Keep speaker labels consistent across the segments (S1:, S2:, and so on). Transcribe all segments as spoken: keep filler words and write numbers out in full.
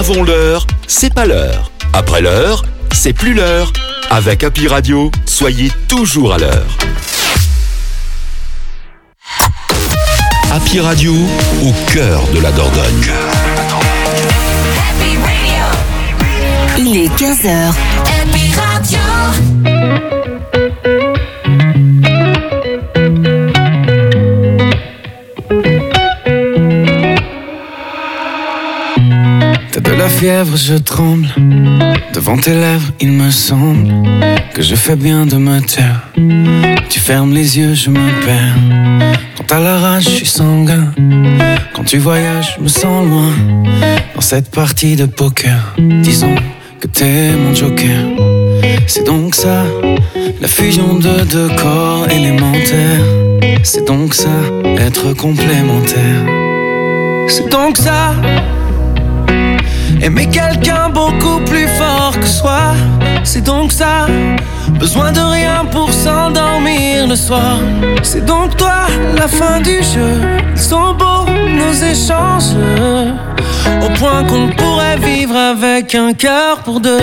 S1: Avant l'heure, c'est pas l'heure. Après l'heure, c'est plus l'heure. Avec Happy Radio, soyez toujours à l'heure. Happy Radio, au cœur de la Dordogne.
S2: Il est quinze heures. Happy Radio.
S3: T'as de la fièvre, je tremble. Devant tes lèvres, il me semble que je fais bien de me taire. Tu fermes les yeux, je me perds. Quand t'as la rage, je suis sanguin. Quand tu voyages, je me sens loin. Dans cette partie de poker, disons que t'es mon joker. C'est donc ça, la fusion de deux corps élémentaires. C'est donc ça, être complémentaire. C'est donc ça, aimer quelqu'un beaucoup plus fort que soi. C'est donc ça, besoin de rien pour s'endormir le soir. C'est donc toi, la fin du jeu. Ils sont beaux nos échanges, au point qu'on pourrait vivre avec un cœur pour deux.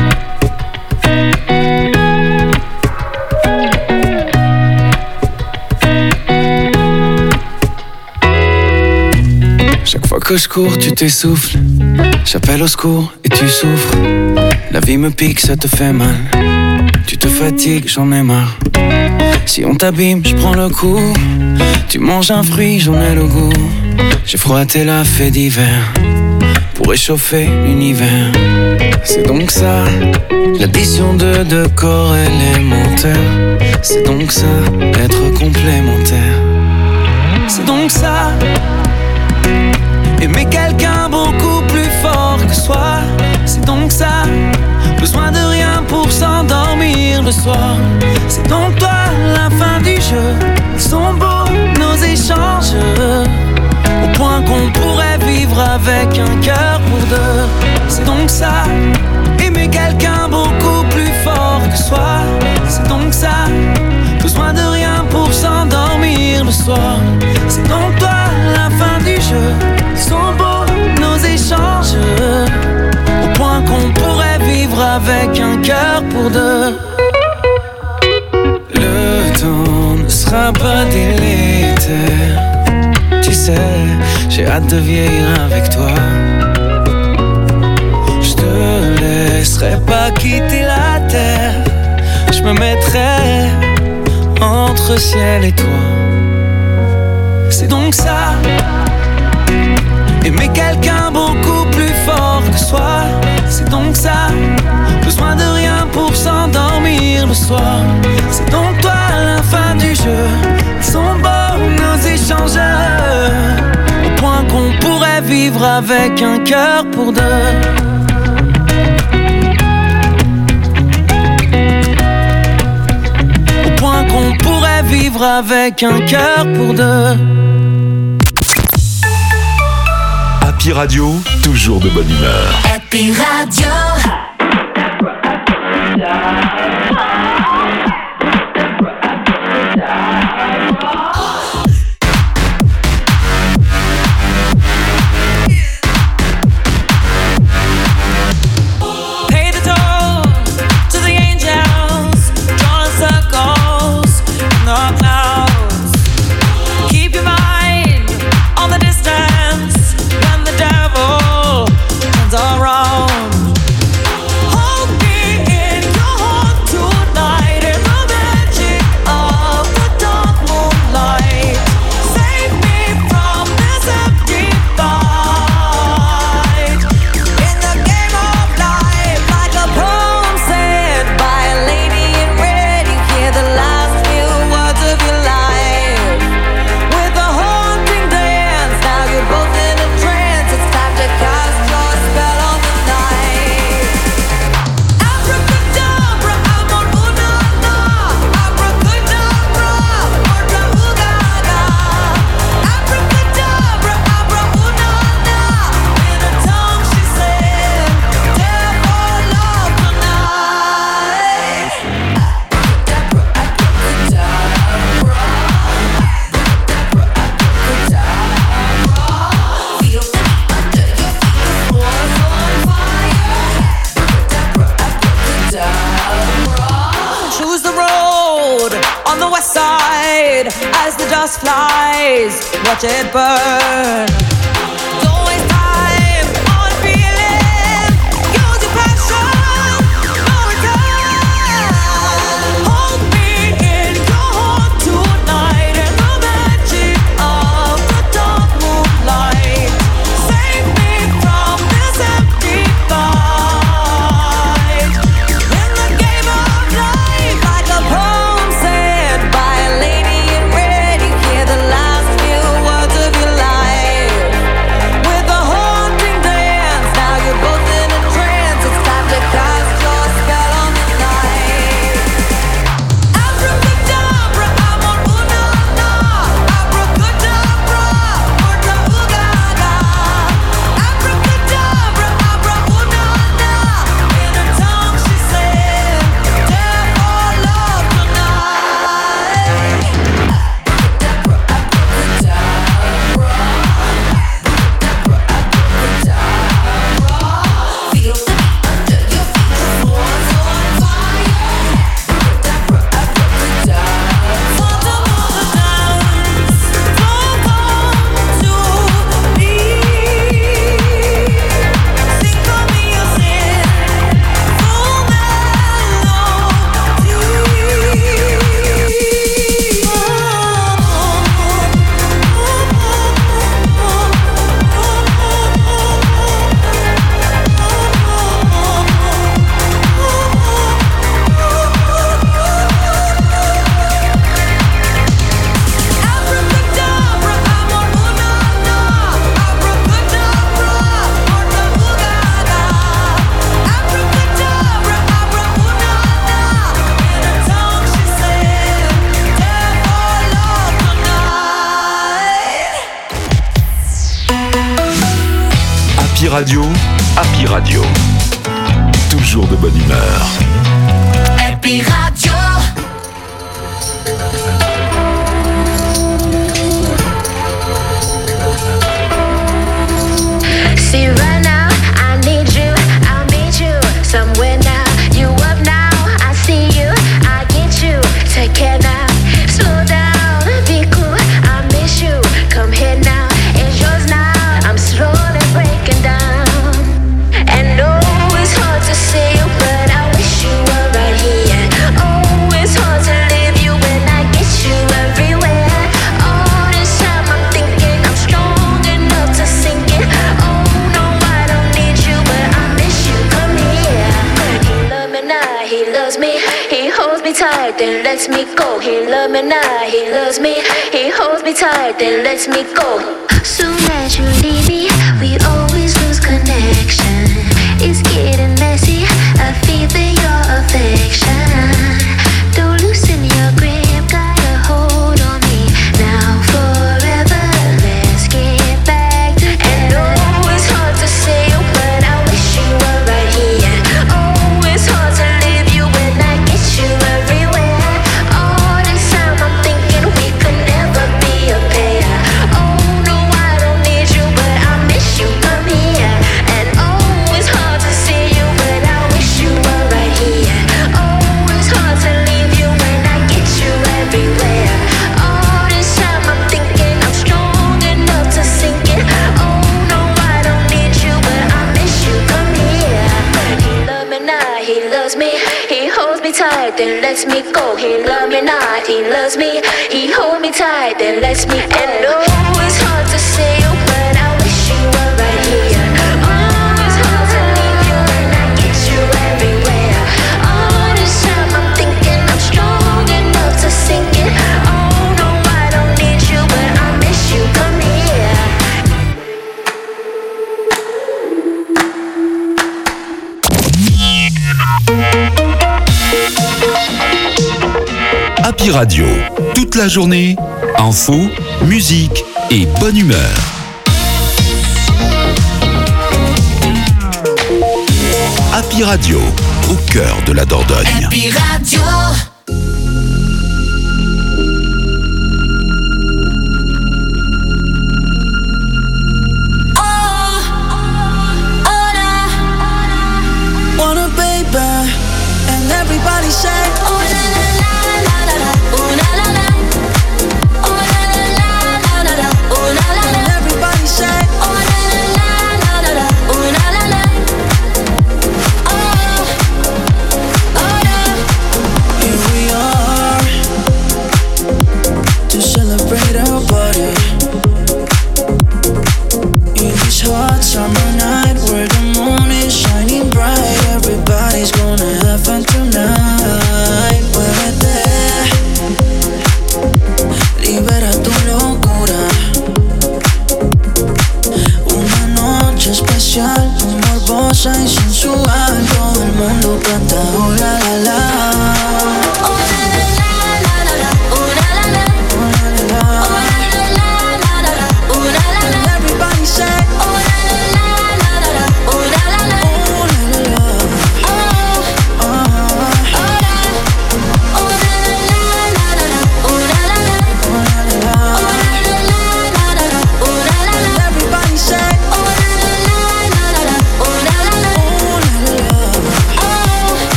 S3: Chaque fois que je cours, tu t'essouffles. J'appelle au secours et tu souffres. La vie me pique, ça te fait mal. Tu te fatigues, j'en ai marre. Si on t'abîme, je prends le coup. Tu manges un fruit, j'en ai le goût. J'ai froissé la fée d'hiver pour réchauffer l'univers. C'est donc ça, l'addition de deux corps élémentaires. C'est donc ça, être complémentaire. C'est donc ça, aimer quelqu'un beaucoup plus fort que soi. C'est donc ça, besoin de rien pour s'endormir le soir. C'est donc toi, la fin du jeu. Ils sont beaux nos échanges, au point qu'on pourrait vivre avec un cœur pour deux. C'est donc ça, aimer quelqu'un beaucoup plus fort que soi. C'est donc ça, besoin de rien pour s'endormir le soir. C'est donc toi, la fin du jeu. Ils sont beaux nos échanges, au point qu'on pourrait vivre avec un cœur pour deux. Le temps ne sera pas délétère. Tu sais, j'ai hâte de vieillir avec toi. Je te laisserai pas quitter la terre. Je me mettrai entre ciel et toi. C'est donc ça, aimer quelqu'un beaucoup plus fort que soi. C'est donc ça, besoin de rien pour s'endormir le soir. C'est donc toi, la fin du jeu. Ils sont beaux nos échanges, au point qu'on pourrait vivre avec un cœur pour deux. Au point qu'on pourrait vivre avec un cœur pour deux.
S1: Happy Radio, toujours de bonne humeur.
S2: Happy Radio.
S4: Life the west side as the dust flies. Watch it burn. Don't waste time on feeling. Use your passion. No return. Hold me in your heart tonight in the magic of the dark moonlight. Save me from this empty fight. In the game of life, like a poem said by a lady in red, you hear the last few words of your life. With a haunting glance, now you're both in a trance. It's time to cast your spell on the night. Abracadabra, I'm on ooh-na-na. Abracadabra, ooh-da-ooh-ga-ga. Abracadabra, abra ooh-na-na. In her tongue she said, "Death or love tonight." Feel the beat under your feet, the floor's on fire. Phantom of the dance, don't come to me. Sing for me your sin, full Abracadabra, I'm on ooh-na-na. Abracadabra, ooh-da-ooh-ga-ga. Abracadabra, abra ooh-na-na. In her tongue she said, "Death or love tonight."
S1: Happy Radio, Happy Radio. Toujours de bonne humeur.
S2: Happy Radio. See right now, I need you, I'll meet you somewhere now. You up now, I see you, I get you. Take care now, slow down, be cool, I miss you. Come here now, it's yours now. I'm slowly breaking down. And no, it's hard to see you, but I wish you were right here. Oh, it's hard to leave you when I get you everywhere. All this time I'm thinking I'm strong enough to sink it. Oh no, I don't need you, but I miss you. Come here. He loves me now, he loves me. He holds me tight, then lets me go. He loves me now, he loves me. He holds me tight, then lets me go. Soon as you leave me, we always lose connection. It's getting messy, I feel your affection. Don't loosen your grip, got a hold on me. Now forever, let's get back together. And oh, it's hard to say you, but I wish you were right here. Oh, it's hard to leave you when I get you everywhere. All this time I'm thinking we could never be a pair. Oh no, I don't need you, but I miss you. Come here. And oh, it's hard to see you, but I wish you were right here. Oh, it's hard to leave you when I get you everywhere. All this time I'm thinking I'm strong enough to sink it. Oh no, I don't need you, but I miss you. Come here. He loves me now, he loves me. He holds me tight, then lets me go. He loves me now, he loves me. He holds me tight, then lets me go. And oh, it's hard to say you, but I wish you were right here. Oh, it's hard to leave you when I get you everywhere. All this time I'm thinking I'm strong enough to sink it. Oh no, I don't need you, but I miss you. Come here.
S1: Happy Radio, toute la journée, info, musique et bonne humeur. Happy Radio, au cœur de la Dordogne.
S2: Happy Radio.
S3: Wanna baby, and everybody say, oh la la la la la la, ooh la la.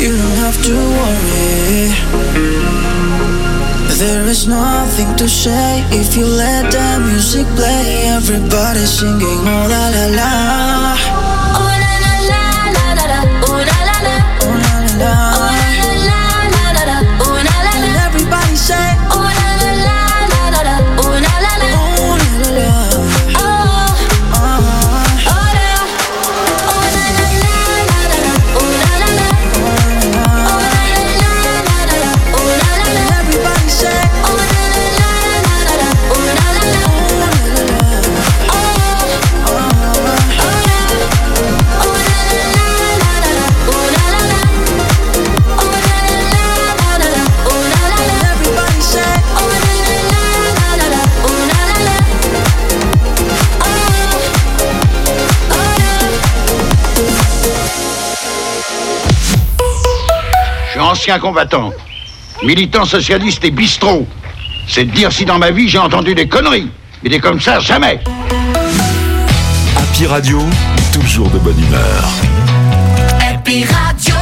S3: You don't have to worry. There is nothing to say if you let the music play. Everybody singing oh la la la.
S2: Oh la la la la la la. Oh la la la.
S3: Oh la la la.
S2: Oh la la la la la. Oh la la la.
S3: And everybody say
S2: oh la la la la la la. Oh la la la.
S3: oh la la la.
S2: Oh oh oh la. Oh la la la la la. Oh la la la. Oh la la la la la. Oh la la la.
S3: And everybody say
S2: oh la la la la la. Oh la la la. Oh oh oh la. Oh la la la la la. Oh la la la. Oh la la la la la. Oh la la la.
S3: everybody say
S2: Oh la la la la la. Oh la la la. Oh
S5: Je suis ancien combattant, militant socialiste et bistrot. C'est de dire si dans ma vie j'ai entendu des conneries. Mais des comme ça, jamais.
S1: Happy Radio, toujours de bonne humeur.
S2: Happy Radio.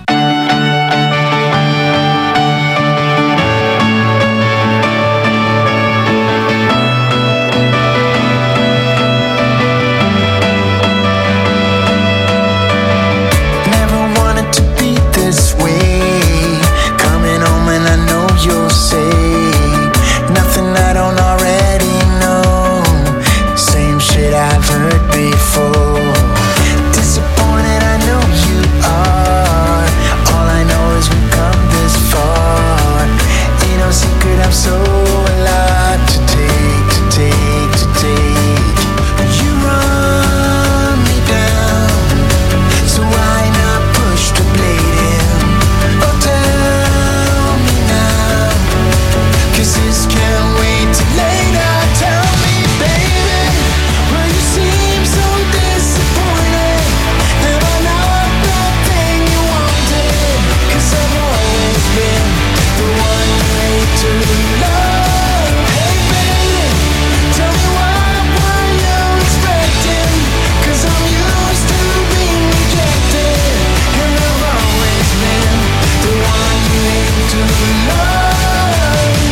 S3: never wanted to be this way. Coming home and I know you'll say nothing I don't already know. Same shit I've heard before. Disappointed, I know you are. All I know is we've come this far. Ain't no secret, I'm so alive to take, to take, to take. You run me down, so why not push the blade in? Oh, tell me now, 'cause this can't wait till later. Tell me, baby, why you seem so disappointed? Am I not that thing you wanted? 'Cause I've always been the one you hate to love. Hey, baby, tell me what were you expecting? 'Cause I'm used to being rejected, and I've always been the one you hate to love.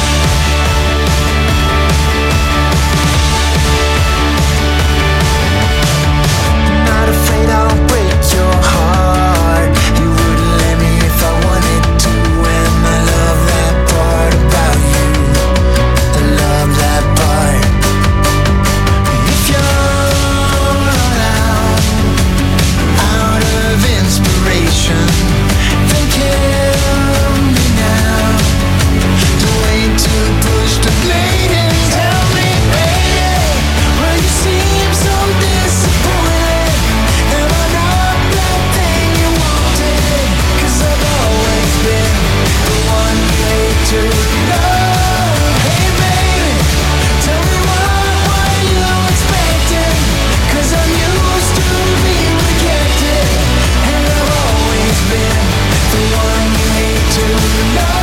S3: Not afraid I'll break your heart. You wouldn't let me if I wanted to, and I love that part about you. I love that part. If you're out, out of inspiration, then kill me now. Don't wait to push the blade in. Tell me, baby, why you seem so disappointed? Am I not that thing you wanted? 'Cause I've always been the one you hate to love. Hey, baby, tell me what were you expecting? 'Cause I'm used to being rejected, and I've always been the one you hate to love.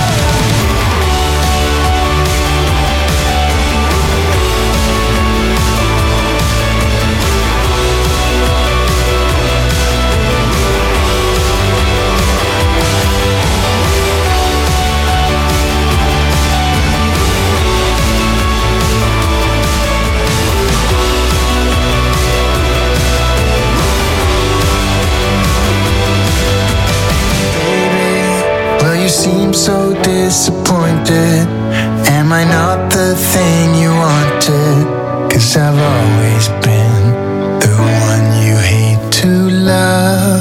S3: Well, you seem so disappointed. Am I not the thing you wanted? 'Cause I've always been the one you hate to love.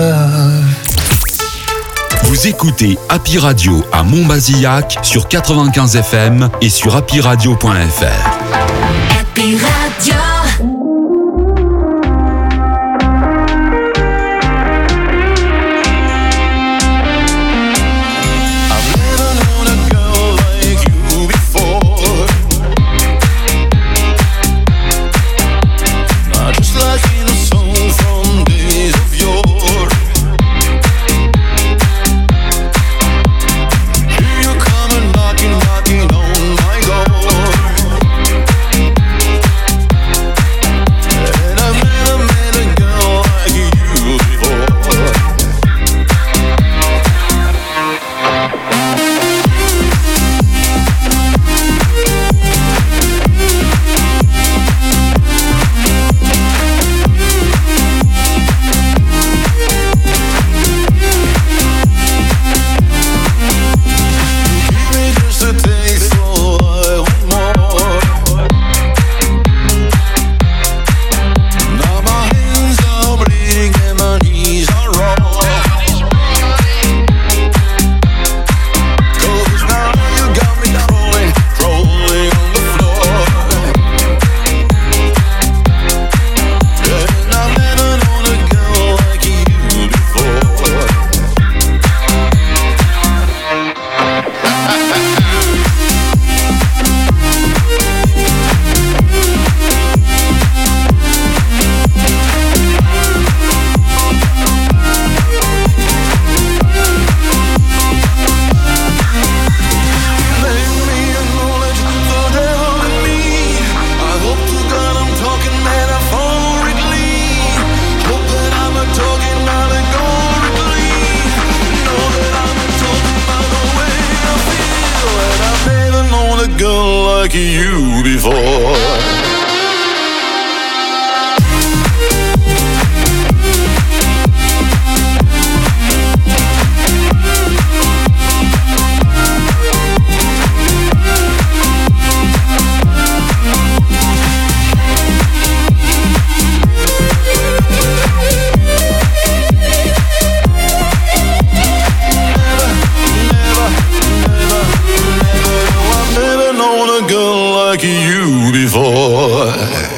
S1: Vous écoutez Happy Radio à Montbazillac sur quatre-vingt-quinze F M et sur happy radio point f r.
S2: Happy Radio.
S6: Knocking on my door. like you before. Like you before.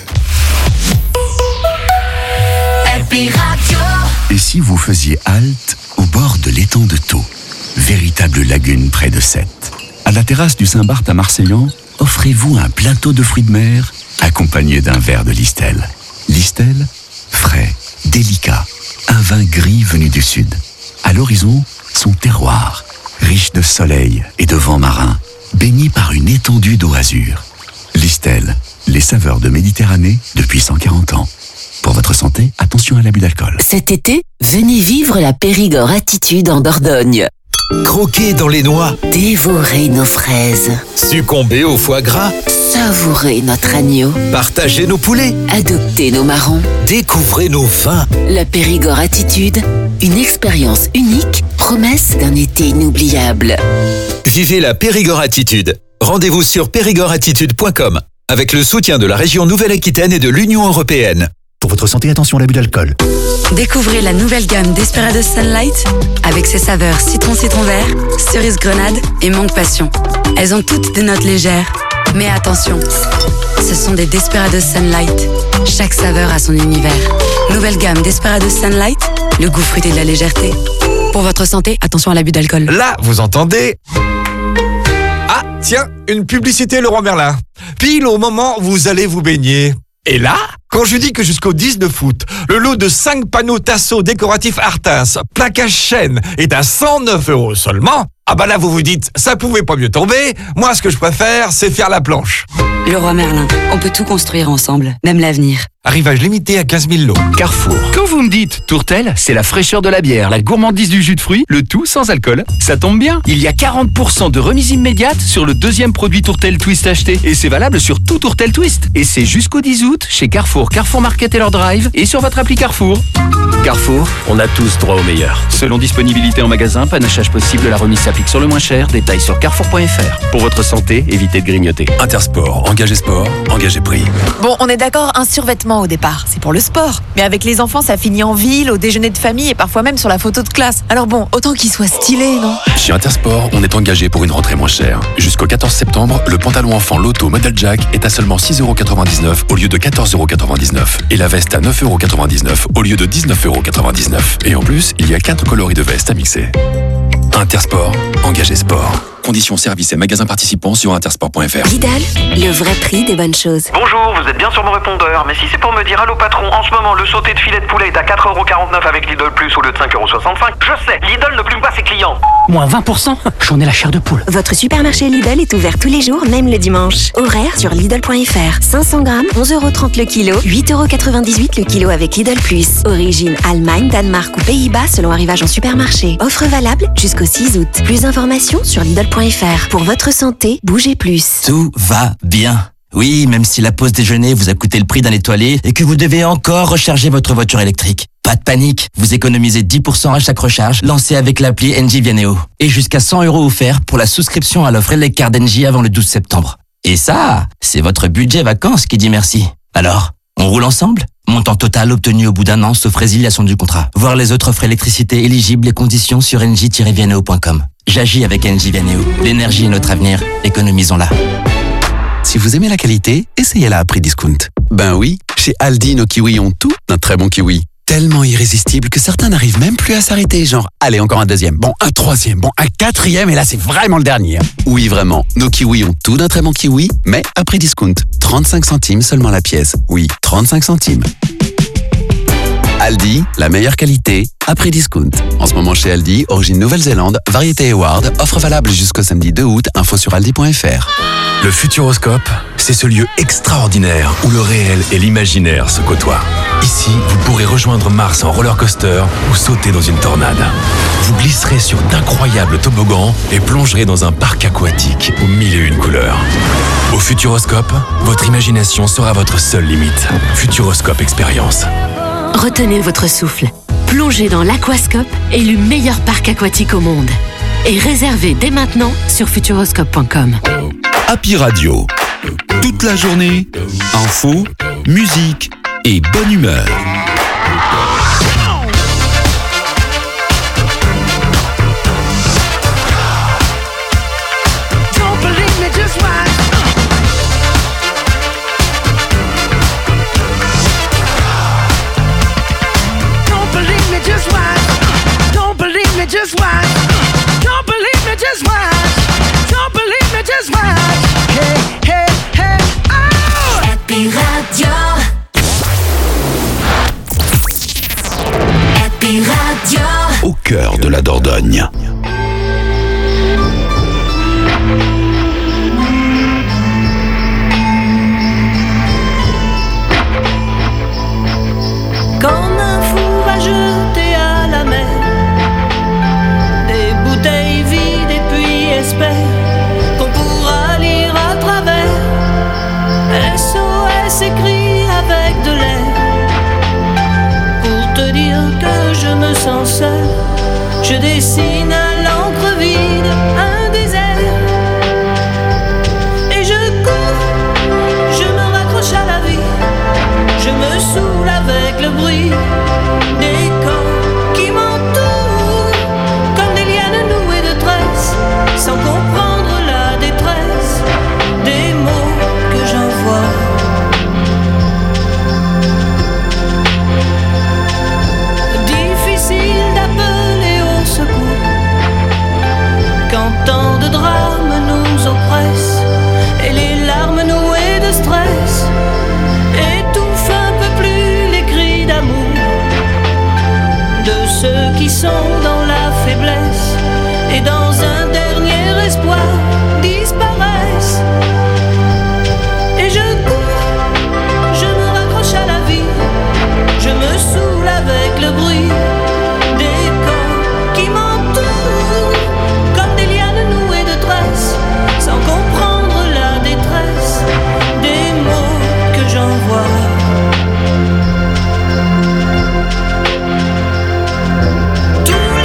S2: Happy Radio.
S7: Et si vous faisiez halte au bord de l'étang de Thau, véritable lagune près de Sète? À la terrasse du Saint-Barth à Marseillan, offrez-vous un plateau de fruits de mer accompagné d'un verre de Listel. Listel, frais, délicat, un vin gris venu du sud. À l'horizon, son terroir, riche de soleil et de vent marin, baigné par une étendue d'eau azur. Listel, les saveurs de Méditerranée depuis cent quarante ans. Pour votre santé, attention à l'abus d'alcool.
S8: Cet été, venez vivre la Périgord Attitude en Dordogne.
S9: Croquer dans les noix.
S8: Dévorer nos fraises.
S9: Succomber au foie gras.
S8: Savourer notre agneau.
S9: Partager nos poulets.
S8: Adopter nos marrons.
S9: Découvrez nos vins.
S8: La Périgord Attitude, une expérience unique, promesse d'un été inoubliable.
S9: Vivez la Périgord Attitude. Rendez-vous sur périgord attitude point com avec le soutien de la région Nouvelle-Aquitaine et de l'Union européenne.
S7: Pour votre santé, attention à l'abus d'alcool.
S10: Découvrez la nouvelle gamme Desperados Sunlight avec ses saveurs citron-citron vert, cerise grenade et mangue passion. Elles ont toutes des notes légères. Mais attention, ce sont des Desperados Sunlight. Chaque saveur a son univers. Nouvelle gamme Desperados Sunlight, le goût fruité de la légèreté. Pour votre santé, attention à l'abus d'alcool.
S9: Là, vous entendez? Ah, tiens, une publicité Leroy Merlin. Pile au moment où vous allez vous baigner. Et là, quand je dis que jusqu'au dix-neuf août, le lot de cinq panneaux Tasso décoratifs Artins, plaquage chêne, est à cent neuf euros seulement, ah bah là vous vous dites, ça pouvait pas mieux tomber, moi ce que je préfère, c'est faire la planche.
S10: Leroy Merlin, on peut tout construire ensemble, même l'avenir.
S9: Arrivage limité à quinze mille lots.
S11: Carrefour. Quand vous me dites Tourtel, c'est la fraîcheur de la bière, la gourmandise du jus de fruits, le tout sans alcool. Ça tombe bien, il y a quarante pour cent de remise immédiate sur le deuxième produit Tourtel Twist acheté. Et c'est valable sur tout Tourtel Twist. Et c'est jusqu'au dix août chez Carrefour, Carrefour Market et leur drive et sur votre appli Carrefour.
S12: Carrefour, on a tous droit au meilleur.
S11: Selon disponibilité en magasin, panachage possible, la remise s'applique sur le moins cher. Détails sur carrefour point f r.
S12: Pour votre santé, évitez de grignoter.
S13: Intersport, engagez sport, engagez prix.
S14: Bon, on est d'accord, un survêtement au départ, c'est pour le sport. Mais avec les enfants, ça finit en ville, au déjeuner de famille et parfois même sur la photo de classe. Alors bon, autant qu'il soit stylé, non?
S13: Chez Intersport, on est engagé pour une rentrée moins chère. Jusqu'au quatorze septembre, le pantalon enfant Lotto Model Jack est à seulement six euros quatre-vingt-dix-neuf au lieu de quatorze euros quatre-vingt-dix-neuf. Et la veste à neuf euros quatre-vingt-dix-neuf au lieu de dix-neuf euros quatre-vingt-dix-neuf. Et en plus, il y a quatre coloris de veste à mixer. Intersport, engagez sport. Conditions services et magasins participants sur intersport point f r.
S8: Lidl, le vrai prix des bonnes choses.
S15: Bonjour, vous êtes bien sur mon répondeur, mais si c'est pour me dire allô patron, en ce moment le sauté de filet de poulet est à quatre euros quarante-neuf avec Lidl Plus au lieu de cinq euros soixante-cinq, je sais, Lidl ne plume pas ses clients.
S16: Moins vingt pour cent, j'en ai la chair de poule.
S17: Votre supermarché Lidl est ouvert tous les jours, même le dimanche. Horaire sur Lidl point f r. cinq cents grammes, onze euros trente le kilo, huit euros quatre-vingt-dix-huit le kilo avec Lidl Plus. Origine Allemagne, Danemark ou Pays-Bas selon arrivage en supermarché. Offre valable jusqu'au six août. Plus d'informations sur Lidl point f r. Pour votre santé, bougez plus.
S18: Tout va bien. Oui, même si la pause déjeuner vous a coûté le prix d'un étoilé et que vous devez encore recharger votre voiture électrique. Pas de panique, vous économisez dix pour cent à chaque recharge lancée avec l'appli Engie Vianeo. Et jusqu'à cent euros offerts pour la souscription à l'offre Eleccar d'Engie avant le douze septembre. Et ça, c'est votre budget vacances qui dit merci. Alors, on roule ensemble ? Montant total obtenu au bout d'un an sauf résiliation du contrat. Voir les autres offres électricité éligibles et conditions sur engie tiret vianeo point com. J'agis avec Engie Vianeo. L'énergie est notre avenir, économisons-la.
S7: Si vous aimez la qualité, essayez-la à prix discount. Ben oui, chez Aldi, nos kiwis ont tout d'un très bon kiwi. Tellement irrésistible que certains n'arrivent même plus à s'arrêter. Genre, allez, encore un deuxième, bon, un troisième, bon, un quatrième, et là, c'est vraiment le dernier. Oui, vraiment, nos kiwis ont tout d'un très bon kiwi, mais à prix discount. trente-cinq centimes seulement la pièce. Oui, trente-cinq centimes. Aldi, la meilleure qualité, à prix discount. En ce moment chez Aldi, origine Nouvelle-Zélande, variété Eward, offre valable jusqu'au samedi deux août, info sur aldi point f r.
S13: Le Futuroscope, c'est ce lieu extraordinaire où le réel et l'imaginaire se côtoient. Ici, vous pourrez rejoindre Mars en roller coaster ou sauter dans une tornade. Vous vous glisserez sur d'incroyables toboggans et plongerez dans un parc aquatique aux mille et une couleurs. Au Futuroscope, votre imagination sera votre seule limite. Futuroscope Expérience.
S8: Retenez votre souffle. Plongez dans l'Aquascope, élu meilleur parc aquatique au monde. Et réservez dès maintenant sur futuroscope point com.
S1: Happy Radio. Toute la journée, info, musique et bonne humeur.
S3: Just watch. Don't believe me, just watch. Don't believe me, just watch. Hey, hey, hey, oh! Happy Radio.
S1: Happy Radio. Au cœur de la Dordogne.
S3: Comme un fou va jeter à la mer bouteilles vides et puis espère qu'on pourra lire à travers. S O S écrit avec de l'air pour te dire que je me sens seul. Je dessine à l'encre vide un désert et je cours, je me raccroche à la vie, je me saoule avec le bruit des corps qui m'entourent comme des lianes nouées de tresses, sans comprendre la détresse des mots que j'envoie. Difficile d'appeler au secours quand tant de drames nous oppressent et les larmes nouées de stress étouffent un peu plus les cris d'amour de ceux qui sont dans la faiblesse et dans un dernier espoir disparaissent. Et je cours, je me raccroche à la vie, je me saoule avec le bruit des corps qui m'entourent comme des lianes nouées de tresses, sans comprendre la détresse des mots que j'envoie. Tous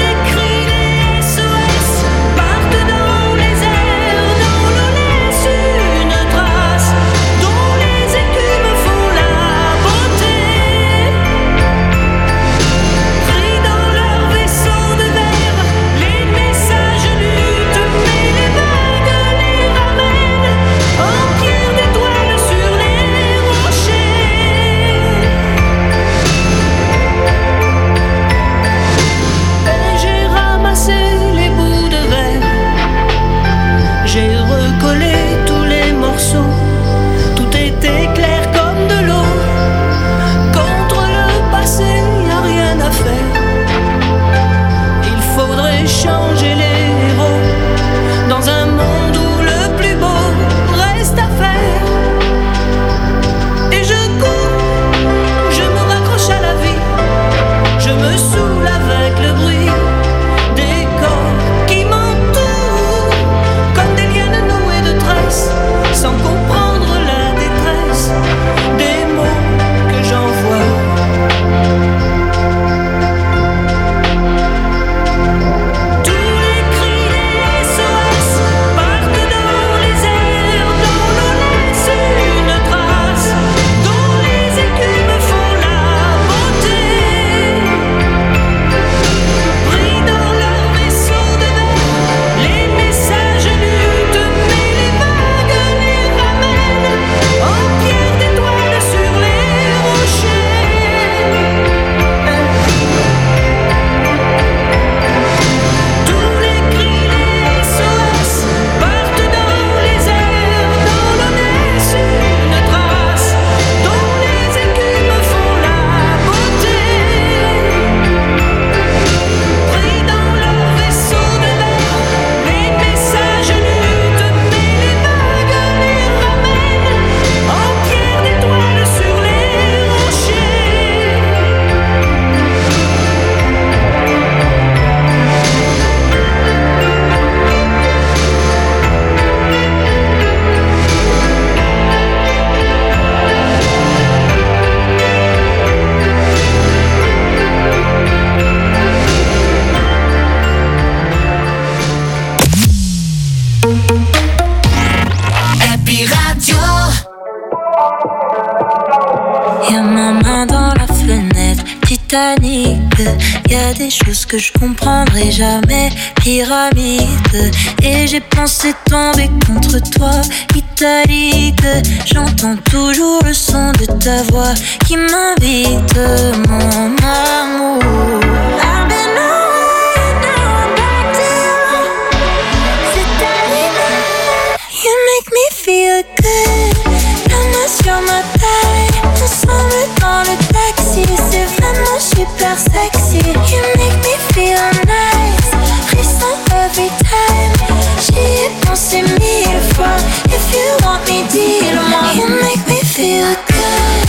S19: Titanic. Y a des choses que je comprendrai jamais. Pyramide. Et j'ai pensé tomber contre toi, italique. J'entends toujours le son de ta voix qui m'invite, mon amour. I've been away, now I'm back to you. C'est arrivé. You make me feel good. La main sur ma taille, ensemble dans le taxi. C'est vraiment super sexy. You make me feel nice. Frisson every time. J'y ai pensé mille fois. If you want me, dis-le-moi. You make me feel good.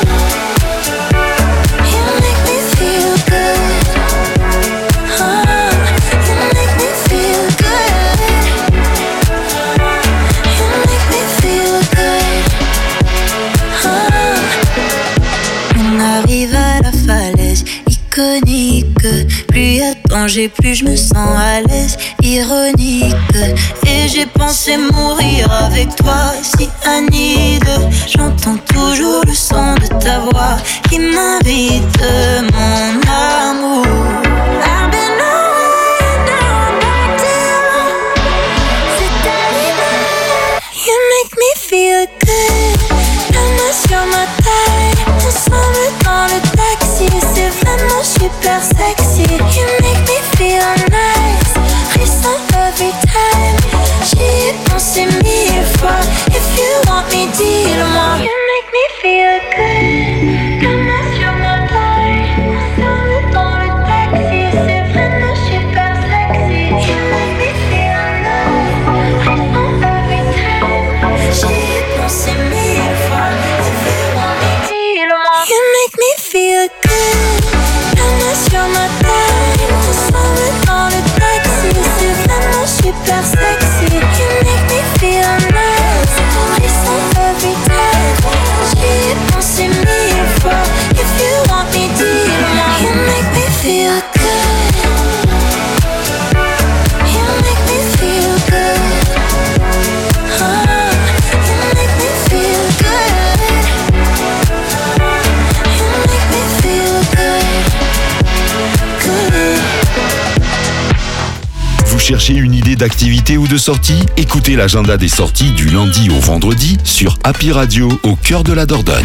S19: You make me feel good. Oh, you make me feel good. You make me feel good. Oh. On arrive à la falaise iconique. Plus y a de danger, plus je me sens à l'aise. Ironique. Et j'ai pensé mourir avec toi, si Anide. J'entends toujours le son de ta voix qui m'invite, mon amour. I've been away, now I'm back to you. C'est arrivé. You make me feel good. La main sur ma taille, ensemble dans le taxi. C'est vraiment super sexy. You make me feel nice. Frisson every time. J'y ai pensé mille fois. If you want me, dis-le-moi. You make me feel good. La main sur ma taille, ensemble dans le taxi. C'est vraiment super sexy. You make me feel nice. Frisson every time. J'y ai pensé mille fois. If you want me, dis-le-moi. You make me feel good. La main sur ma taille, ensemble dans le taxi. C'est vraiment super sexy. You make me feel nice. Frisson every time. J'y ai pensé mille fois. If you want me, dis-le-moi. You make me feel good. You make me feel good. Oh, you make me feel good. You make me feel good. Good.
S1: Vous cherchez une idée d'activité ou de sortie? Écoutez l'agenda des sorties du lundi au vendredi sur Happy Radio au cœur de la Dordogne.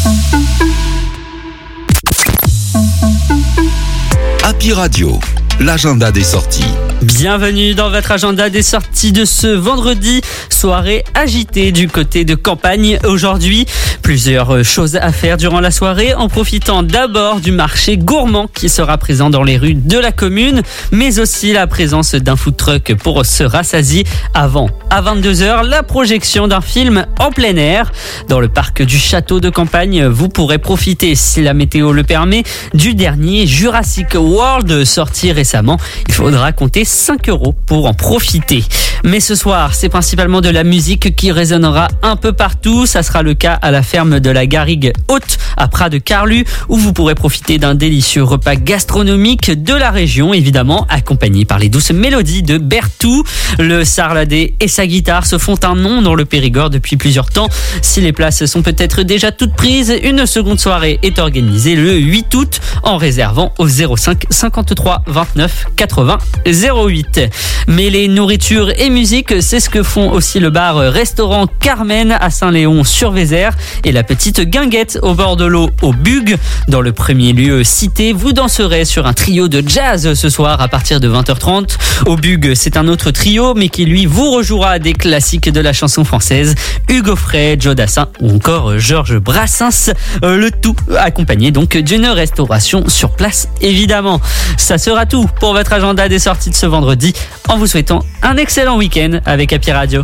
S1: Happy Radio, l'agenda des sorties.
S20: Bienvenue dans votre agenda des sorties de ce vendredi, soirée agitée du côté de Campagne. Aujourd'hui, plusieurs choses à faire durant la soirée, en profitant d'abord du marché gourmand qui sera présent dans les rues de la commune, mais aussi la présence d'un food truck pour se rassasier avant. À vingt-deux heures, la projection d'un film en plein air. Dans le parc du château de Campagne, vous pourrez profiter, si la météo le permet, du dernier Jurassic World sorti récemment. Il faudra compter cinq euros pour en profiter. Mais ce soir, c'est principalement de la musique qui résonnera un peu partout. Ça sera le cas à la ferme de la Garrigue Haute à Prat de Carlu, où vous pourrez profiter d'un délicieux repas gastronomique de la région, évidemment accompagné par les douces mélodies de Bertou. Le Sarladé et sa guitare se font un nom dans le Périgord depuis plusieurs temps. Si les places sont peut-être déjà toutes prises, une seconde soirée est organisée le huit août en réservant au zéro cinq cinquante-trois vingt-neuf quatre-vingts zéro huit. Mais les nourritures et musique, c'est ce que font aussi le bar-restaurant Carmen à Saint-Léon-sur-Vézère et la petite Guinguette au bord de l'eau au Bug. Dans le premier lieu cité, vous danserez sur un trio de jazz ce soir à partir de vingt heures trente. Au Bug, c'est un autre trio, mais qui lui vous rejouera des classiques de la chanson française, Hugo Frey, Joe Dassin ou encore Georges Brassens. Le tout accompagné donc d'une restauration sur place, évidemment. Ça sera tout pour votre agenda des sorties de ce vendredi, en vous souhaitant un excellent week-end avec Happy Radio.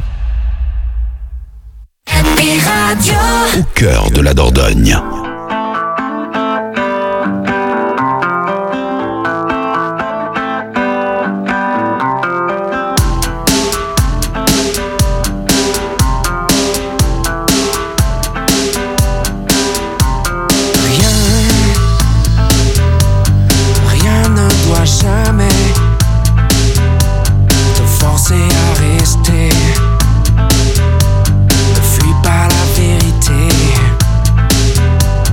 S2: Happy Radio.
S1: Au cœur de la Dordogne.
S3: Ne fuis pas la vérité.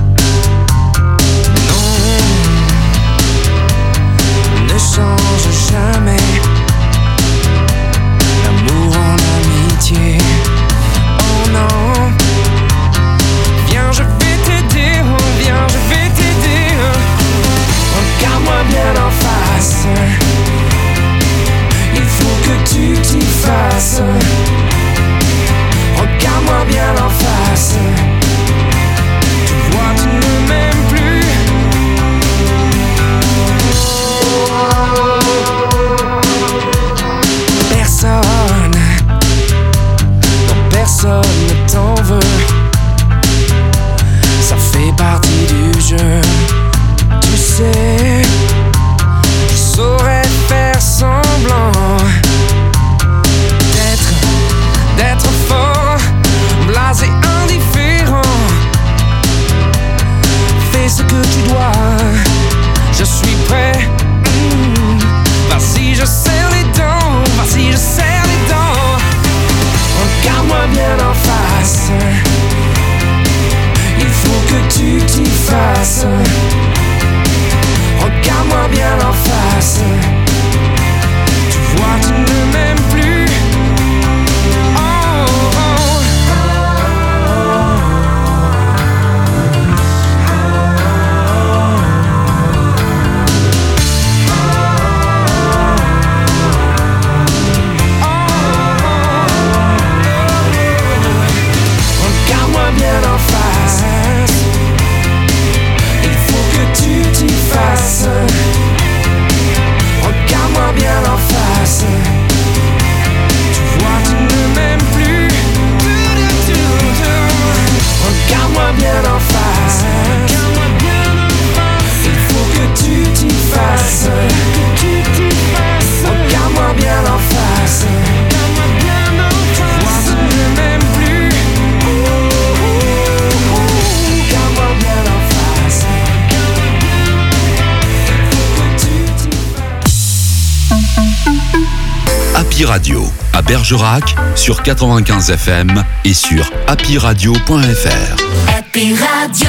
S1: Happy Radio, à Bergerac, sur quatre-vingt-quinze F M et sur happy radio point f r.
S2: Happy Radio.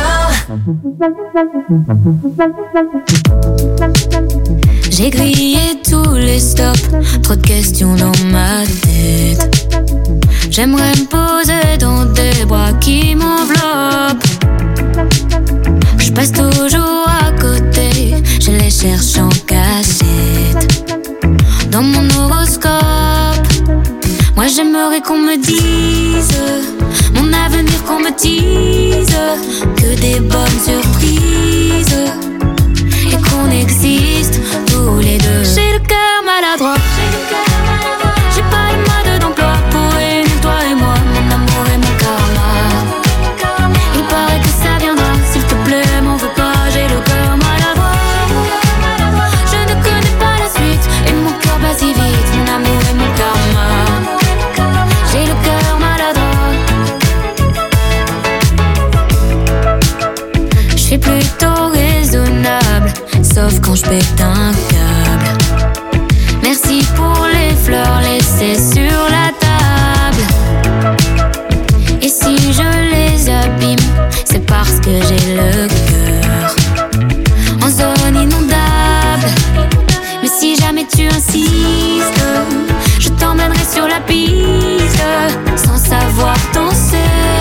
S19: J'ai grillé tous les stops, trop de questions dans ma tête. J'aimerais me poser dans des bras qui m'enveloppent. Je passe toujours à côté, je les cherche en cachette. Dans mon horoscope, moi j'aimerais qu'on me dise mon avenir, qu'on me dise que des bonnes surprises et qu'on existe tous les deux. J'ai le cœur maladroit, j'ai pas le mode d'emploi pour réunir toi et moi, mon amour et mon karma. Il paraît que ça viendra, s'il te plaît m'en veux pas, j'ai le cœur maladroit. Je ne connais pas la suite et mon cœur bat si vite, mon amour et mon karma. J'ai le cœur maladroit. Je suis plutôt raisonnable, sauf quand je pète un câble. Merci pour les fleurs laissées sur la table. Et si je les abîme, c'est parce que j'ai le cœur en zone inondable. Mais si jamais tu insistes, je t'emmènerai sur la piste sans savoir danser.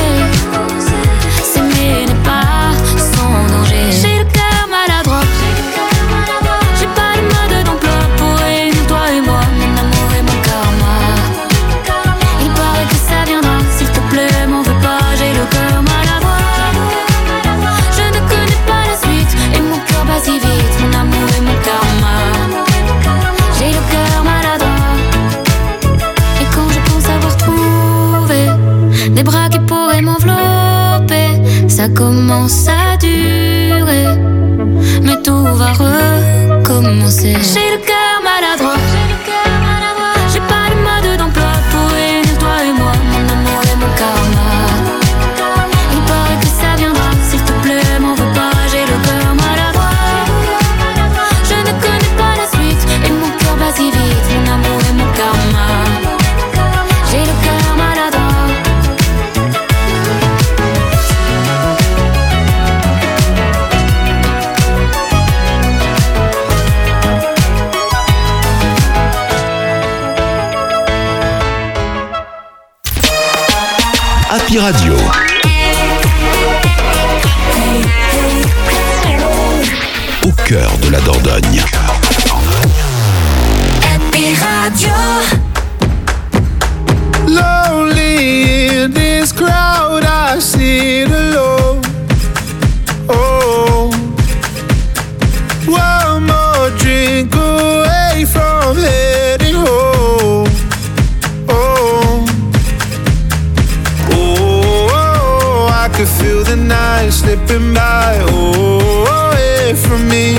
S19: S'aimer n'est pas sans danger. J'ai le cœur maladroit, j'ai pas le mode d'emploi pour réunir toi et moi, mon amour et mon karma. Il paraît que ça viendra, s'il te plaît m'en veux pas, j'ai le cœur maladroit. Je ne connais pas la suite et mon cœur bat si vite, mon amour et mon karma. J'ai le cœur maladroit. Et quand je pense avoir trouvé des bras qui pourraient m'envelopper, ça commence à durer, mais tout va recommencer. J'ai le cœur maladroit, j'ai pas le mode d'emploi pour réunir toi et moi, mon amour et mon karma. Il paraît que ça viendra, s'il te plaît m'en veux pas, j'ai le cœur maladroit. Je ne connais pas la suite et mon cœur bat si vite, mon amour et mon karma. J'ai le cœur maladroit.
S1: Happy Radio. Au cœur de la Dordogne.
S2: Happy Radio.
S3: Lonely in this crowd, I sit alone. Oh, one more drink away from heading home. Oh, oh, I could feel the night slipping by. Oh, away from me.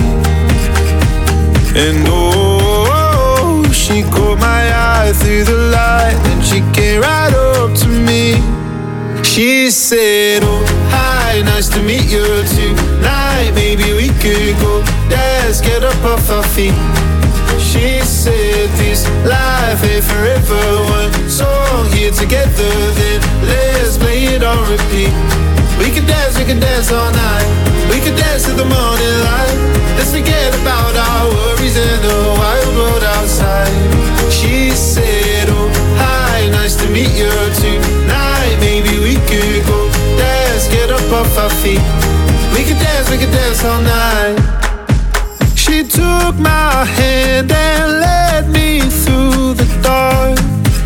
S3: And oh, she caught my eye through the light, and she came right up to me. She said, oh, hi, nice to meet you tonight. Maybe we could go dance, get up off our feet. She said, this life ain't forever. One song here together, then let's play it on repeat. We can dance, we can dance all night. We can dance to the morning light. Let's forget about our worries and the wild world outside. She said, oh, hi, nice to meet you tonight. Maybe we could go dance, get up off our feet. We can dance, we can dance all night. She took my hand and led me through the dark.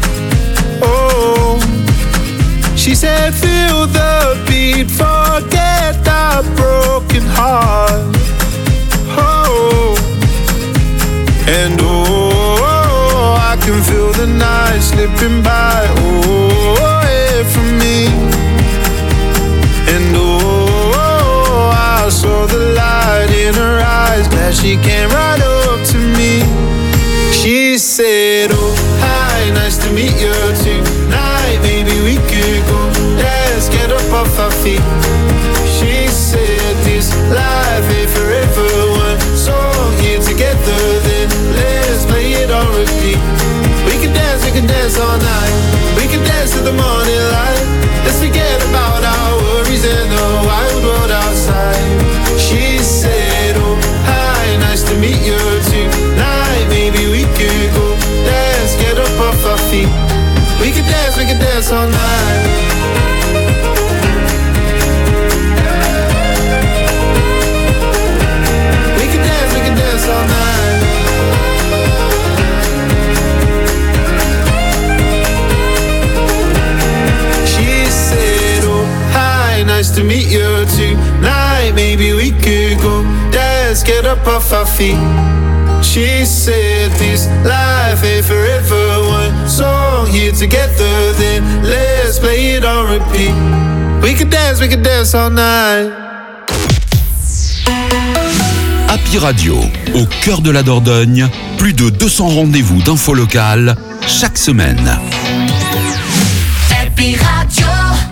S3: Oh, she said, feel the beat, forget that broken heart. Oh, and oh, I can feel the night slipping by. Oh, away from me. And oh, I saw the light in her eyes, glad she came right up to me. She said, oh, hi, nice to meet you tonight. Maybe we could go dance, get up off our feet. She said, this life ain't forever. One song here together, then let's play it on repeat. We can dance,
S21: up off our feet. She said this life ain't forever. One song here together, then let's play it on repeat. We could dance, we could dance all night.
S1: Happy Radio, au cœur de la Dordogne, plus de deux cents rendez-vous d'infos locales chaque semaine.
S2: Happy Radio.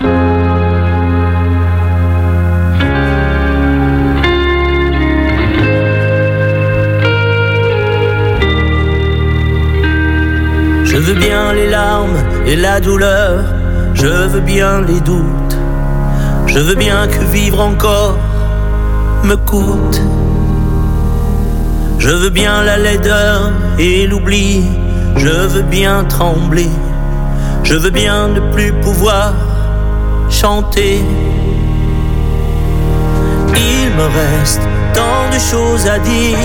S3: Je veux bien les larmes et la douleur, je veux bien les doutes, je veux bien que vivre encore me coûte. Je veux bien la laideur et l'oubli, je veux bien trembler, je veux bien ne plus pouvoir chanter. Il me reste tant de choses à dire,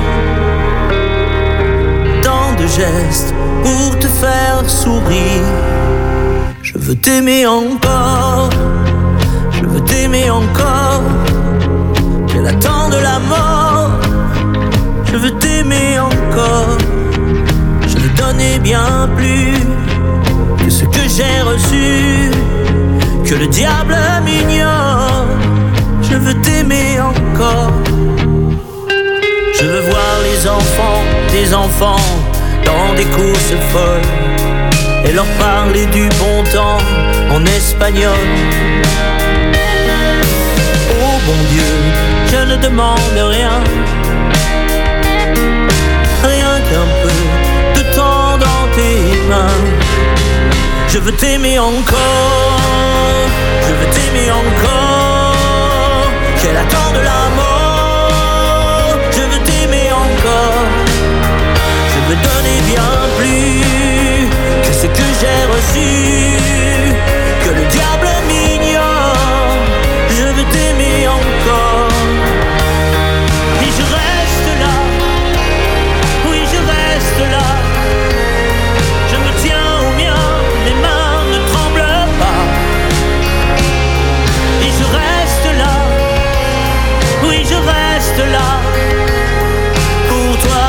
S3: tant de gestes pour te faire sourire. Je veux t'aimer encore, je veux t'aimer encore, qu'elle attend de la mort. Je veux t'aimer encore, je veux donner bien plus que ce que j'ai reçu, que le diable m'ignore. Je veux t'aimer encore. Je veux voir les enfants, des enfants dans des courses folles et leur parler du bon temps en espagnol. Oh bon Dieu, je ne demande rien, rien qu'un peu de temps dans tes mains. Je veux t'aimer encore, je veux t'aimer encore, qu'elle attend de la mort. Je veux t'aimer encore, je veux donner bien plus que ce que j'ai reçu, que le diable m'ignore. Je veux t'aimer encore, et je reste là, oui je reste là. Je me tiens au mien, mes mains ne tremblent pas, et je reste là, oui je reste là pour toi.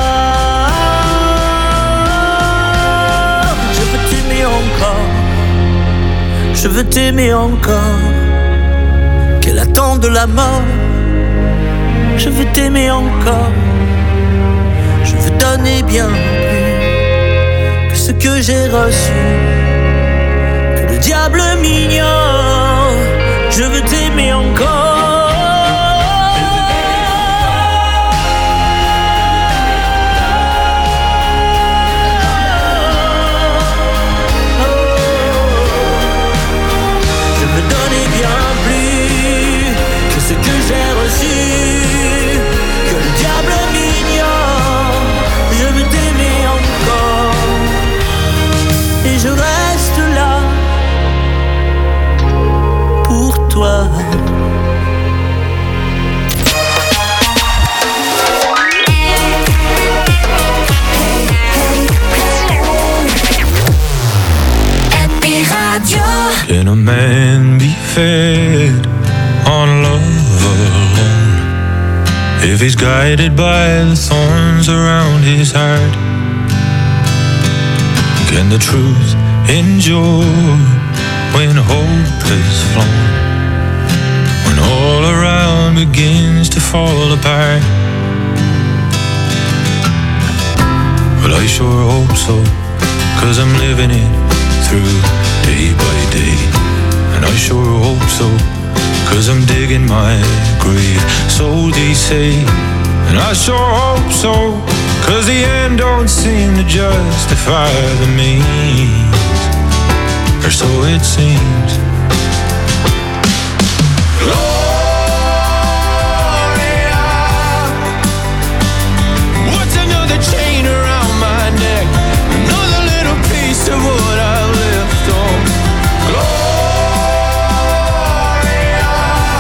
S3: Je veux t'aimer encore, qu'elle attend de la mort. Je veux t'aimer encore, je veux donner bien plus que ce que j'ai reçu, que le diable m'ignore. Je veux t'aimer encore. Ce que j'ai reçu, que le diable m'ignore. Je veux t'aimer encore, et je reste là pour toi.
S2: Happy Radio.
S22: Can a man be fed on love alone if he's guided by the thorns around his heart? Can the truth endure when hope has flown, when all around begins to fall apart? Well, I sure hope so, 'cause I'm living it through day by day. And I sure hope so, 'cause I'm digging my grave, so they say. And I sure hope so, 'cause the end don't seem to justify the means, or so it seems. Gloria, what's another chain around my neck? Another little piece of what I've left on. Gloria,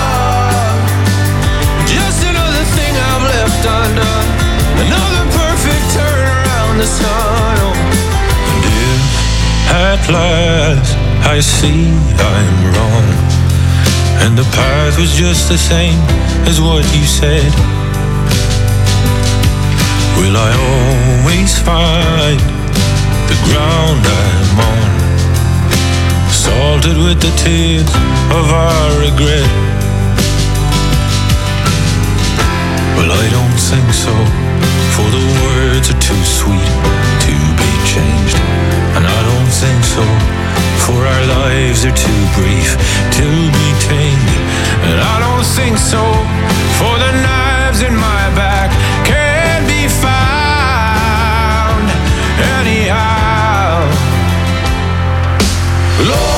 S22: just another thing I've left undone. Another perfect turn around the sun. Oh, and if at last I see I'm wrong, and the path was just the same as what you said, Will I always find the ground I'm on salted with the tears of our regret? Well, I don't think so, for the words are too sweet to be changed. And I don't think so, for our lives are too brief to be tamed. And I don't think so, for the knives in my back can be found anyhow. Lord,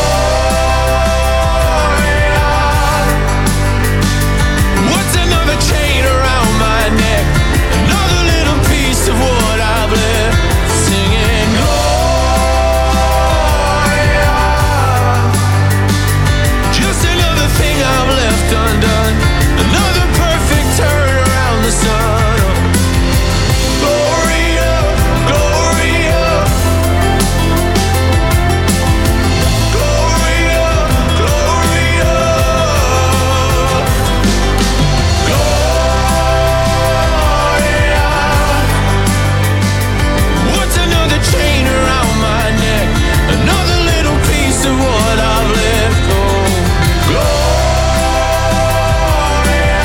S22: chain around my neck, another little piece of what I've left, singing Gloria. Just another thing I've left undone, another perfect turn around the sun. Gloria, Gloria, Gloria, Gloria. Chain around my neck, another little piece of what I've left. Oh, Gloria,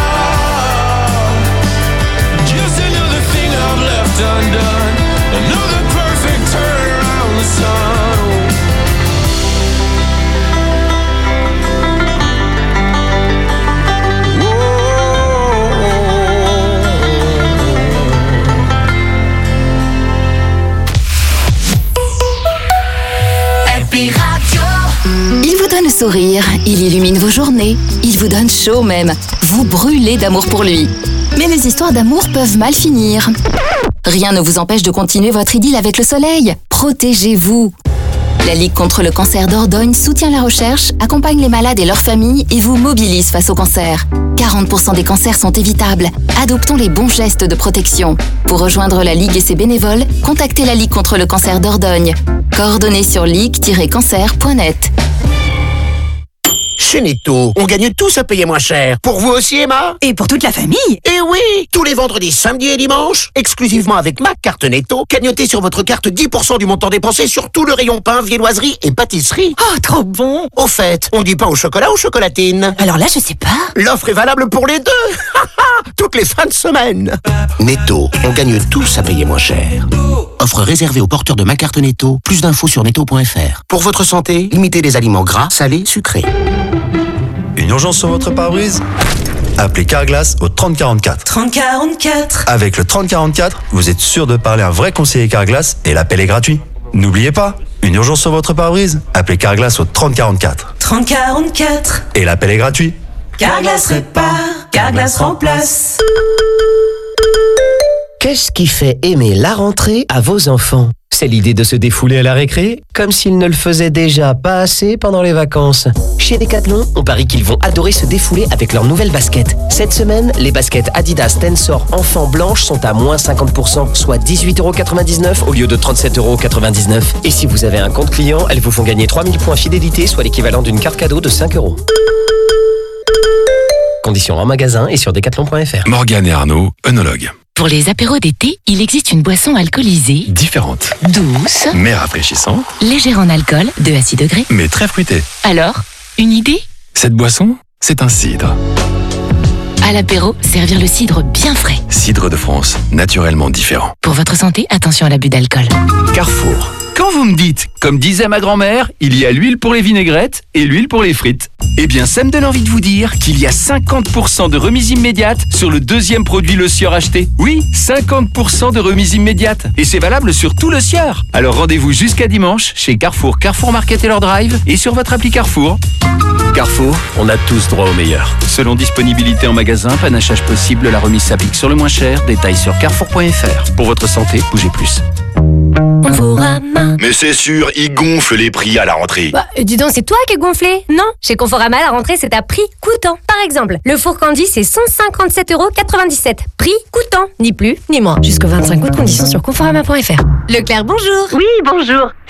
S22: just another thing I've left undone, another perfect turn around the sun.
S4: Il vous donne le sourire, il illumine vos journées, il vous donne chaud même. Vous brûlez d'amour pour lui. Mais les histoires d'amour peuvent mal finir. Rien ne vous empêche de continuer votre idylle avec le soleil. Protégez-vous. La Ligue contre le cancer Dordogne soutient la recherche, accompagne les malades et leurs familles et vous mobilise face au cancer. quarante pour cent des cancers sont évitables. Adoptons les bons gestes de protection. Pour rejoindre la Ligue et ses bénévoles, contactez la Ligue contre le cancer Dordogne. Coordonnées sur ligue tiret cancer point net.
S5: Chez Netto, on gagne tous à payer moins cher. Pour vous aussi, Emma?
S23: Et pour toute la famille?
S5: Eh oui! Tous les vendredis, samedis et dimanches, exclusivement avec ma carte Netto, cagnotez sur votre carte dix pour cent du montant dépensé sur tout le rayon pain, viennoiserie et pâtisserie.
S23: Oh, trop bon!
S5: Au fait, on dit pain au chocolat ou chocolatine?
S23: Alors là, je sais pas.
S5: L'offre est valable pour les deux! Toutes les fins de semaine. Netto, on gagne tous à payer moins cher. Offre réservée aux porteurs de ma carte Netto. Plus d'infos sur netto point f r. Pour votre santé, limitez les aliments gras, salés, sucrés.
S24: Une urgence sur votre pare-brise? Appelez Carglass au trente quarante-quatre.
S23: trente quarante-quatre.
S24: Avec le trente quarante-quatre, vous êtes sûr de parler à un vrai conseiller Carglass et l'appel est gratuit. N'oubliez pas, une urgence sur votre pare-brise? Appelez Carglass au trente quarante-quatre.
S23: trente quarante-quatre.
S24: Et l'appel est gratuit.
S23: Carglass répare, Carglass remplace.
S25: Qu'est-ce qui fait aimer la rentrée à vos enfants? C'est l'idée de se défouler à la récré, comme s'ils ne le faisaient déjà pas assez pendant les vacances. Chez Decathlon, on parie qu'ils vont adorer se défouler avec leurs nouvelles baskets. Cette semaine, les baskets Adidas Tensor Enfant blanches sont à moins cinquante pour cent, soit dix-huit euros quatre-vingt-dix-neuf au lieu de trente-sept euros quatre-vingt-dix-neuf. Et si vous avez un compte client, elles vous font gagner trois mille points fidélité, soit l'équivalent d'une carte cadeau de cinq euros. Conditions en magasin et sur decathlon point f r.
S13: Morgane et Arnaud, œnologues.
S8: Pour les apéros d'été, il existe une boisson alcoolisée,
S13: Différente,
S8: douce,
S13: mais rafraîchissante,
S8: légère en alcool, deux à six degrés.
S13: mais très fruitée.
S8: Alors, une idée?
S13: Cette boisson, c'est un cidre.
S8: À l'apéro, servir le cidre bien frais.
S13: Cidre de France, naturellement différent.
S8: Pour votre santé, attention à l'abus d'alcool.
S11: Carrefour. Quand vous me dites, comme disait ma grand-mère, il y a l'huile pour les vinaigrettes et l'huile pour les frites, eh bien ça me donne envie de vous dire qu'il y a cinquante pour cent de remise immédiate sur le deuxième produit Le Sieur acheté. Oui, cinquante pour cent de remise immédiate. Et c'est valable sur tout Le Sieur. Alors rendez-vous jusqu'à dimanche chez Carrefour, Carrefour Market et leur drive et sur votre appli Carrefour.
S12: Carrefour, on a tous droit au meilleur.
S11: Selon disponibilité en magasin, panachage possible, la remise s'applique sur le moins cher. Détails sur carrefour point f r. Pour votre santé, bougez plus.
S26: Conforama. Mais c'est sûr, ils gonflent les prix à la rentrée.
S27: Bah, dis donc, c'est toi qui es gonflé. Non, chez Conforama, la rentrée, c'est à prix coûtant. Par exemple, le four Candy, c'est cent cinquante-sept euros quatre-vingt-dix-sept. Prix coûtant, ni plus, ni moins. Jusqu'au vingt-cinq août, conditions sur conforama point f r. Leclerc, bonjour.
S28: Oui, bonjour.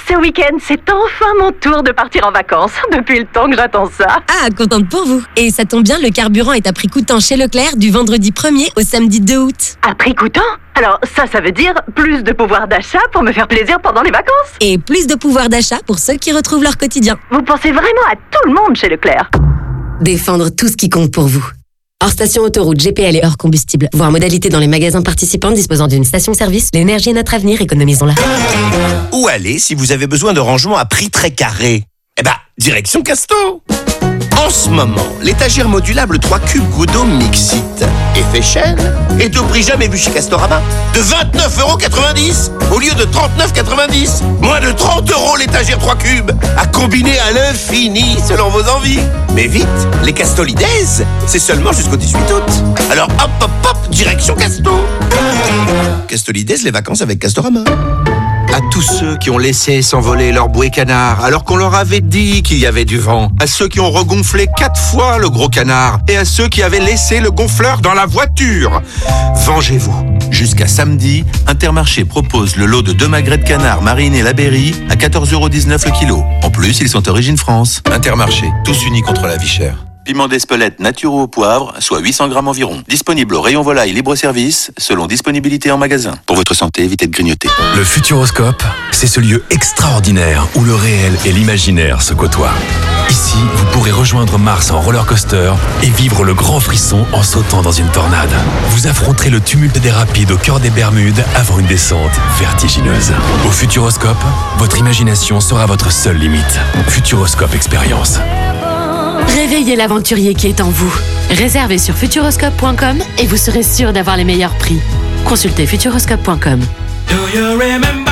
S6: ce week-end, c'est enfin mon tour de partir en vacances. Depuis le temps que j'attends ça.
S27: Ah, contente pour vous. Et ça tombe bien, le carburant est à prix coûtant chez Leclerc du vendredi premier au samedi deux août.
S6: À prix coûtant? Alors ça, ça veut dire plus de pouvoir d'achat pour me faire plaisir pendant les vacances.
S27: Et plus de pouvoir d'achat pour ceux qui retrouvent leur quotidien.
S6: Vous pensez vraiment à tout le monde chez Leclerc.
S27: Défendre tout ce qui compte pour vous. Hors station autoroute, G P L et hors combustible. Voir modalité dans les magasins participants disposant d'une station-service. L'énergie est notre avenir, économisons-la.
S5: Où aller si vous avez besoin de rangement à prix très carré? Eh ben, direction Casto. En ce moment, l'étagère modulable trois cubes Goudo Mixit effet chaîne est au prix jamais vu chez Castorama de vingt-neuf euros quatre-vingt-dix au lieu de trente-neuf euros quatre-vingt-dix. Moins de trente euros l'étagère trois cubes à combiner à l'infini selon vos envies. Mais vite, les Castolides, c'est seulement jusqu'au dix-huit août. Alors hop hop hop, direction Casto. Castolides, les vacances avec Castorama.
S9: À tous ceux qui ont laissé s'envoler leur bouée canard alors qu'on leur avait dit qu'il y avait du vent. À ceux qui ont regonflé quatre fois le gros canard. Et à ceux qui avaient laissé le gonfleur dans la voiture. Vengez-vous.
S10: Jusqu'à samedi, Intermarché propose le lot de deux magrets de canard marinés La Berry à quatorze euros dix-neuf le kilo. En plus, ils sont origine France.
S9: Intermarché, tous unis contre la vie chère.
S10: Piment d'Espelette naturel au poivre, soit huit cents grammes environ. Disponible au rayon volaille libre-service, selon disponibilité en magasin. Pour votre santé, évitez de grignoter.
S13: Le Futuroscope, c'est ce lieu extraordinaire où le réel et l'imaginaire se côtoient. Ici, vous pourrez rejoindre Mars en roller coaster et vivre le grand frisson en sautant dans une tornade. Vous affronterez le tumulte des rapides au cœur des Bermudes avant une descente vertigineuse. Au Futuroscope, votre imagination sera votre seule limite. Futuroscope Expérience.
S8: Réveillez l'aventurier qui est en vous. Réservez sur futuroscope point com et vous serez sûr d'avoir les meilleurs prix. Consultez futuroscope point com.
S3: Do you remember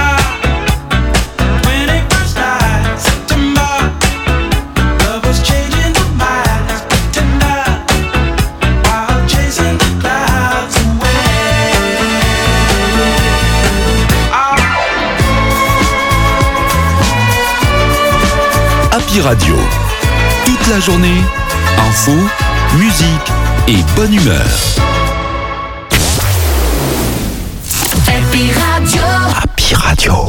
S3: when it first started? September, love was changing the mind as pretender while chasing the clouds away.
S1: Happy Radio. Toute la journée, info, musique et bonne humeur.
S2: Happy Radio.
S1: Happy Radio.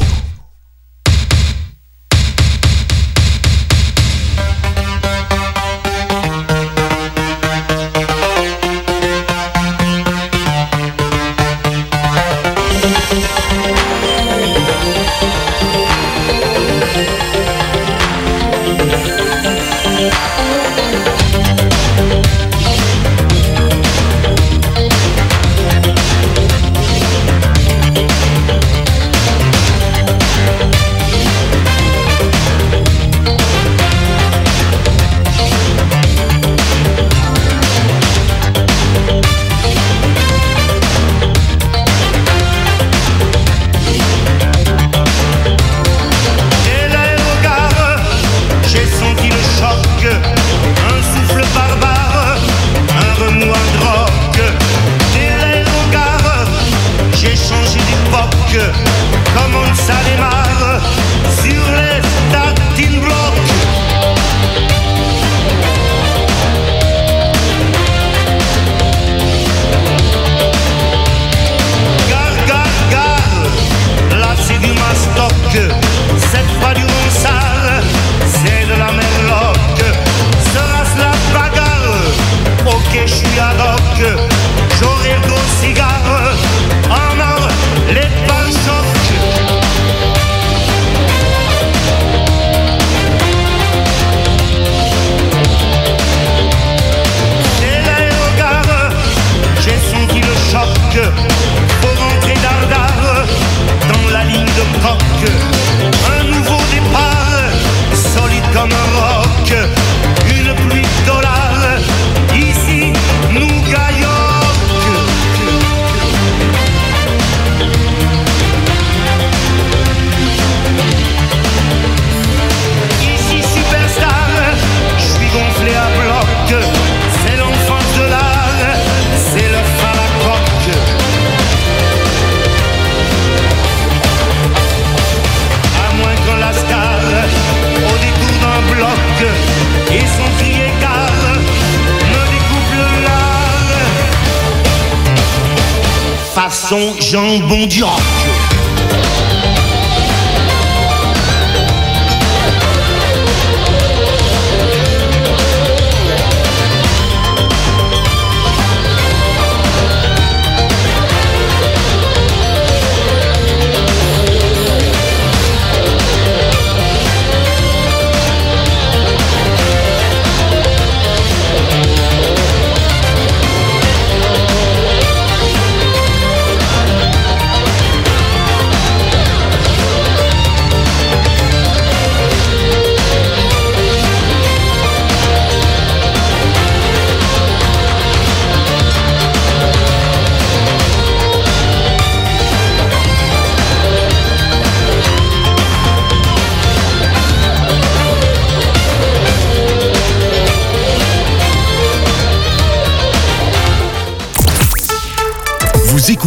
S5: Façon jambon du rock.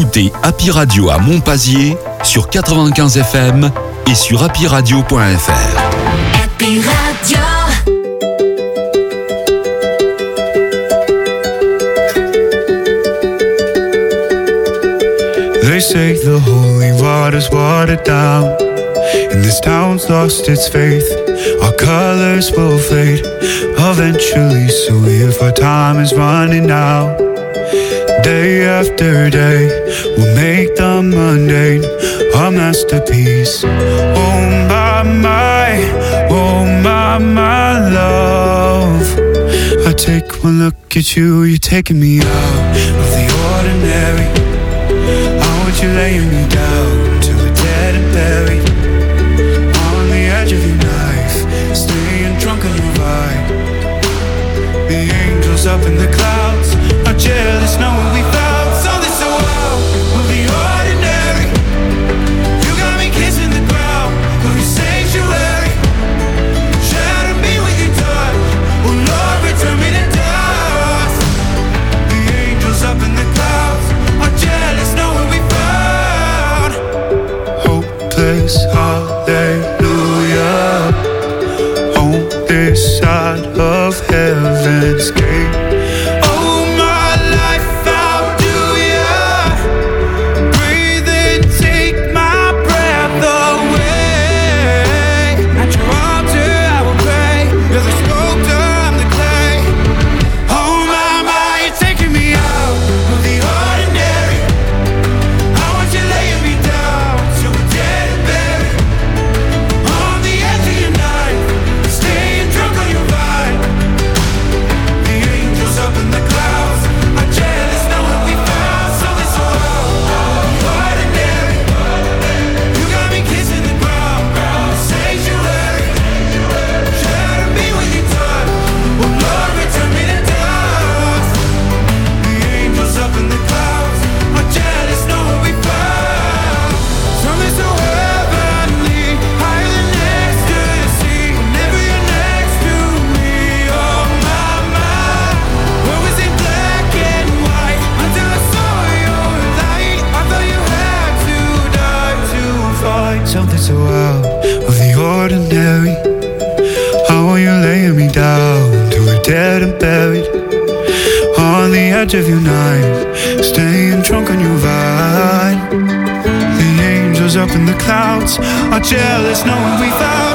S1: Écoutez Happy Radio à Montpazier sur quatre-vingt-quinze F M et sur happy radio point f r.
S23: Happy Radio.
S22: They say the holy water's watered down, and this town's lost its faith. Our colors will fade eventually, so if our time is running out, day after day, we'll make the mundane our masterpiece. Oh my, my, oh my, my love. I take one look at you, you're taking me out of the ordinary. You're laying me down till we're dead and buried on the edge of your knife, staying drunk on your vibe. The angels up in the clouds are jealous knowing we found something so out of the ordinary. You got me kissing the ground of your sanctuary. Shatter me with your touch, oh Lord, return me to dust. The angels up in the clouds are jealous knowing we hallelujah, on this side of heaven's gate. Oh, my life, how do ya breathe and take my breath away? At your altar I will pray, you're the sculptor, I'm the clay. Oh, my, my, you're taking me out of the ordinary. I want you laying me down till we're dead and buried. On the edge of your knife, staying drunk on your vine. The angels up in the clouds are jealous knowing we found something so ordinary. You got me kissing the ground, sanctuary. Shatter me with your touch, oh Lord, return me to dust. The angels up in the clouds are jealous knowing we found something so heavenly, higher than ecstasy. Whenever you're next to me, oh my, my. Where was it black and white until I saw your light? I thought you had to die to find something so out of the ordinary. How are you laying me down till we're dead and buried? On the edge of your knife, staying drunk on your vine. The angels up in the clouds are jealous knowing we found